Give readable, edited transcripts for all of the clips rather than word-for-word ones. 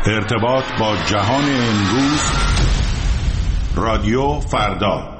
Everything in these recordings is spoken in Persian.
ارتباط با جهان امروز. رادیو فردا.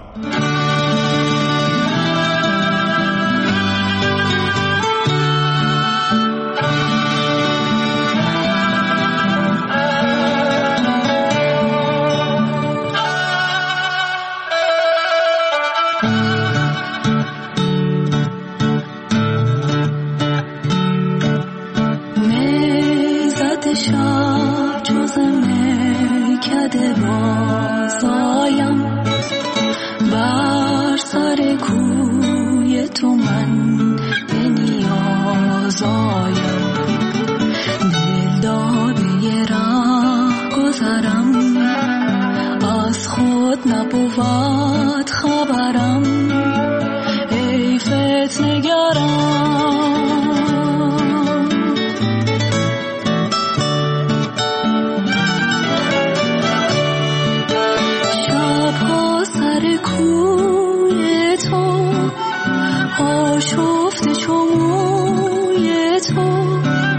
شب جزمه کده بازایم بر سر کوی تو من به نیازایم دل داده ره گذرم از خود نبود خبرم ای فتنه‌گرم کوی تو آشفته چوی تو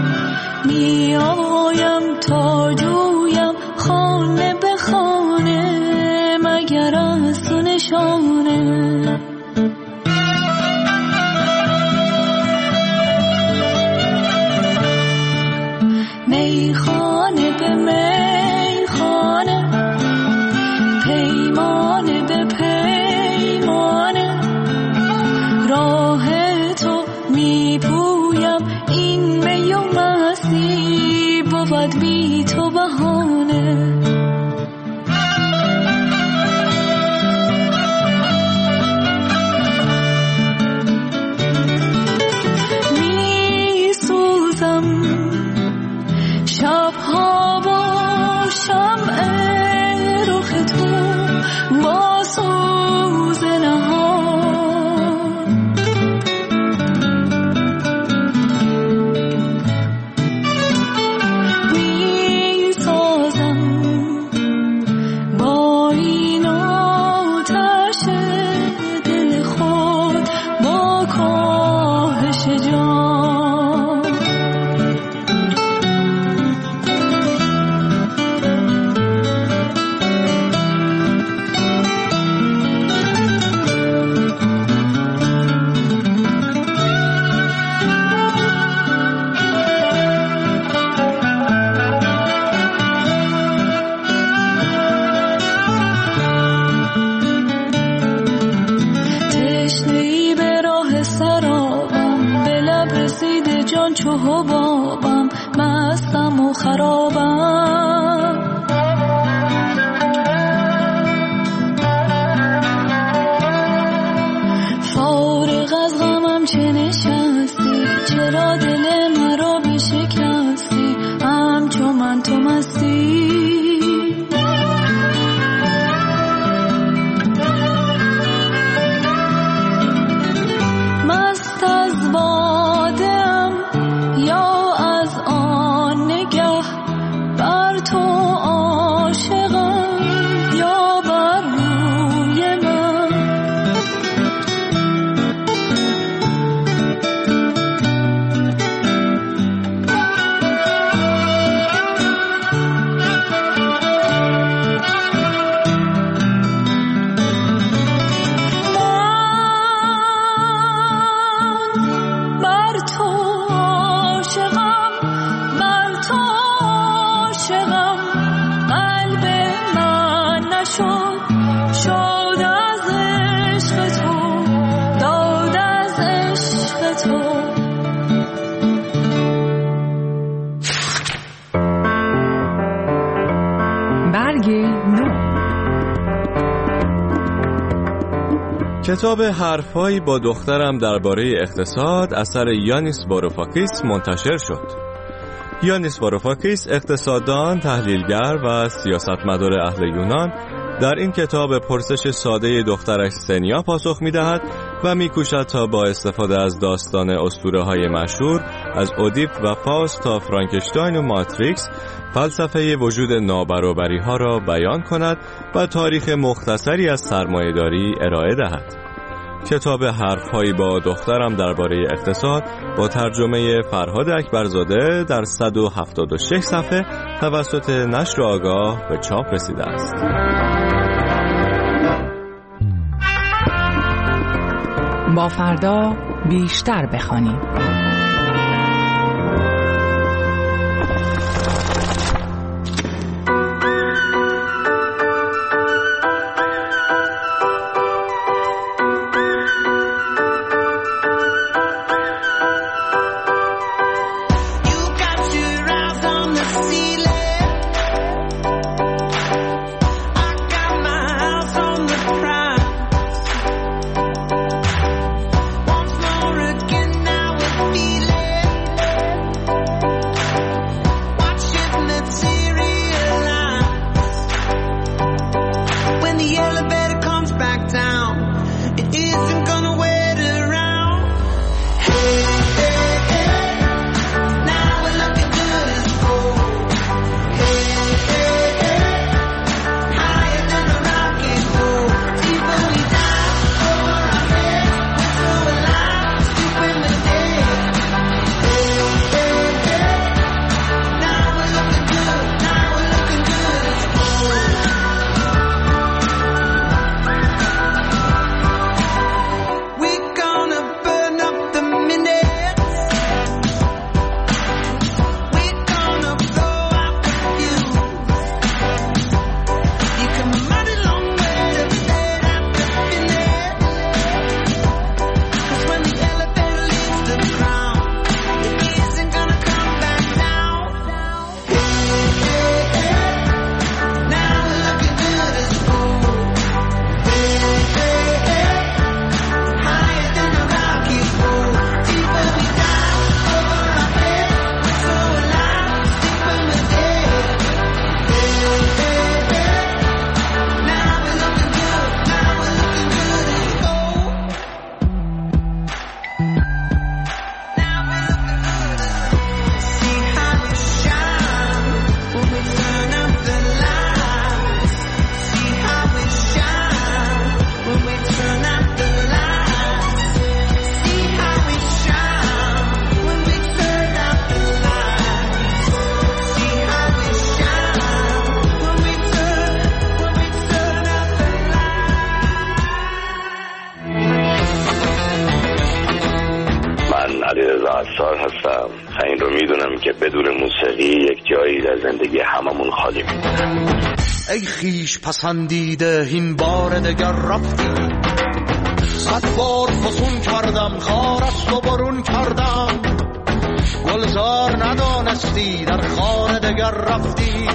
میایم تا جویم خانه به خانه مگر از تو نشانه میخانه به میخانه پیمانه به پیمانه راه تو میپویم این می و مستی بود بی تو بهانه میسوزم شبها با شمع رخ تو با سوز نهان می سازم با این آتش دل خود با کاهش جان چو حبابم مستم و خرابم فارغ از غمم چه نشستی چرا دل مرا بشکستی همچو من تو مستی مست از بادم یا از آن نگه بر تو عاشقم یا بر روی من بر تو قلب من نشد شد از عشق تو داد از عشق تو برگ نو. کتاب حرفهایی با دخترم درباره اقتصاد اثر یانیس واروفاکیس منتشر شد. یانیس واروفاکیس اقتصاددان، تحلیلگر و سیاستمدار اهل یونان در این کتاب پرسش ساده دخترش سنیا پاسخ می‌دهد و می‌کوشد تا با استفاده از داستان اسطوره‌های مشهور از اودیپ و فاوست تا فرانکشتاین و ماتریکس فلسفه وجود نابرابری‌ها را بیان کند و تاریخ مختصری از سرمایه‌داری ارائه دهد. کتاب حرف‌هایی با دخترم درباره اقتصاد با ترجمه فرهاد اکبرزاده در 176 صفحه توسط نشر آگاه به چاپ رسیده است. با فردا بیشتر بخوانیم. هستم. این رو میدونم که بدون موسیقی یک جایی در زندگی هممون خالی میمونه. ای خیش پسندیده این بار دگر رفتی، 100 بار فسون کردم خار است و برون کردم، گلزار ندانستی در خار دگر رفتی،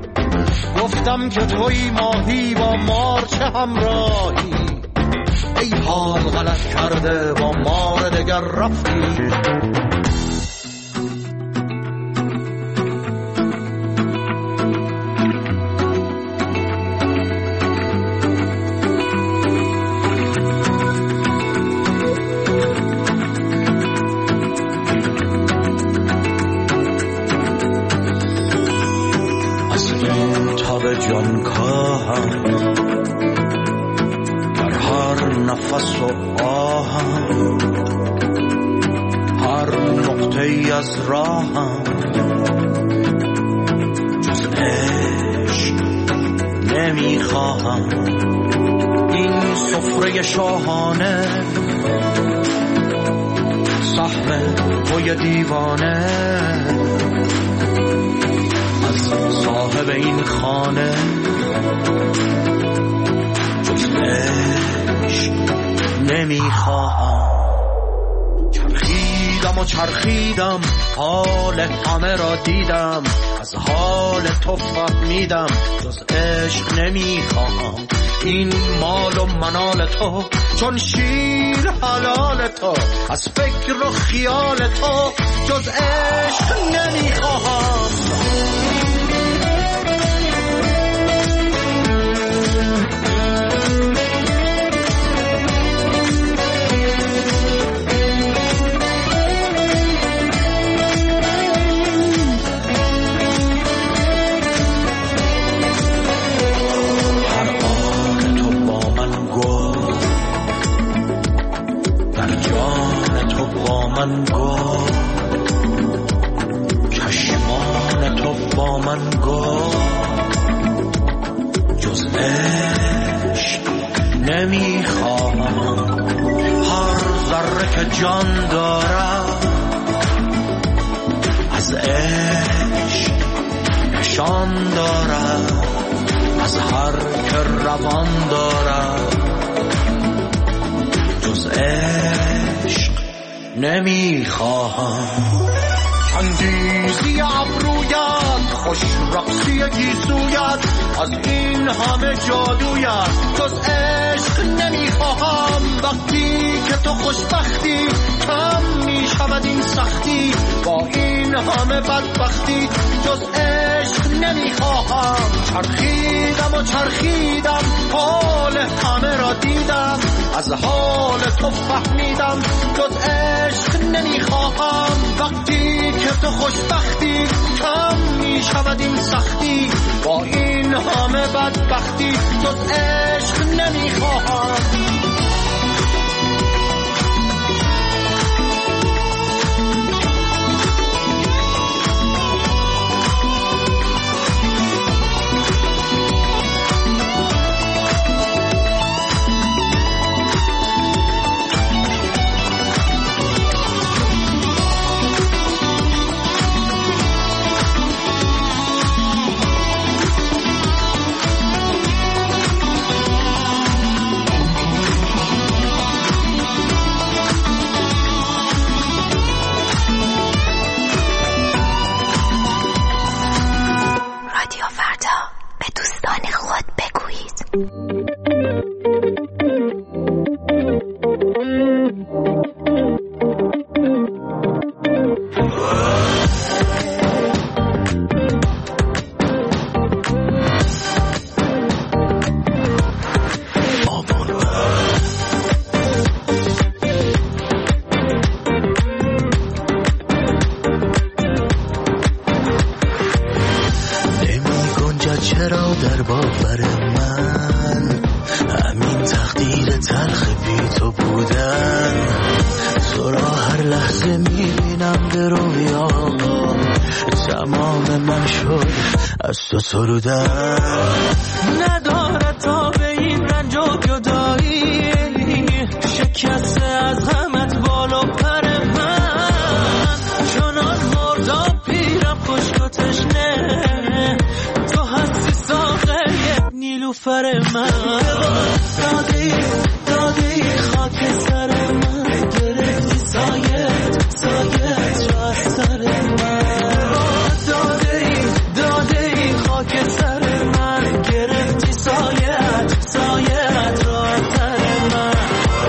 گفتم که توی ماهی با مار چه همراهی، ای حال غلط کرده با مار دگر رفتی. جان کاهم در هر نفس و آهم، هر نقطه ای از راهم، جز عشق نمیخواهم. این سفره شاهانه سهم توی دیوانه، صاحب این خانه جز عشق نمیخواهم. چرخیدم و چرخیدم حال همه را دیدم، از حال تو فهمیدم جز عشق نمیخواهم. این مال و منال تو چون شیر حلال تو، از فکر و خیال تو جز عشق نمیخواهم. با من گفت جز عشق نمیخواهم. هر ذره که جان دارم از عشق نشان دارم، از هر که روان دارم جز عشق نمیخواهم. انگیزی ابرویت، خوش رقصی گیسویت، از این همه جادویت جز عشق نمیخواهم. وقتی که تو خوشبختی کم میشود این سختی، با این همه بدبختی جز عشق نمیخواهم. چرخیدم و چرخیدم حال همه را دیدم، از حال تو فهمیدم جز عشق نمیخواهم. وقتی که تو خوشبختی کم میشود این سختی، با این همه بدبختی جز عشق نمیخواهم. چرا در باور من همین تقدیر تلخ بی تو بودن؟ تو را هر لحظه میبینم به رویا، تمام من شد از تو سرودن. ندارد تا به این رنج و جدایی، شکسته از غمت بالا پر من. چون از مرداب پیرم خشک و تشنه، تو هستی ساقه نیلوفر من. دادی خاک سر من، گرفتی سایت را از سر من. دادی خاک سر من، گرفتی سایت را از سر من.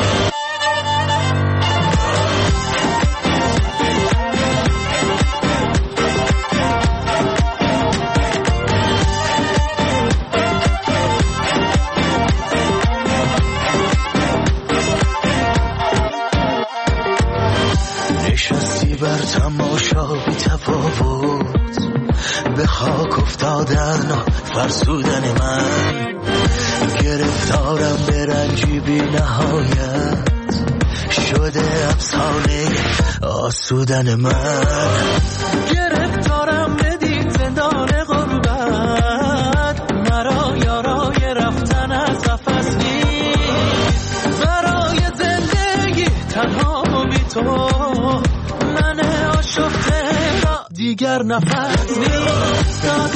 بر تماشا بی تفاوت، به خاک افتادن فرسودن من. گرفتارم به رنجی بی نهایت، شده افسانه آسودن من. گرفتارم بدید زندان غربت، مرا یارای رفتن از قفس نیست. برای زندگی تنها بی تو، من آشفته را دیگر نفس نیست.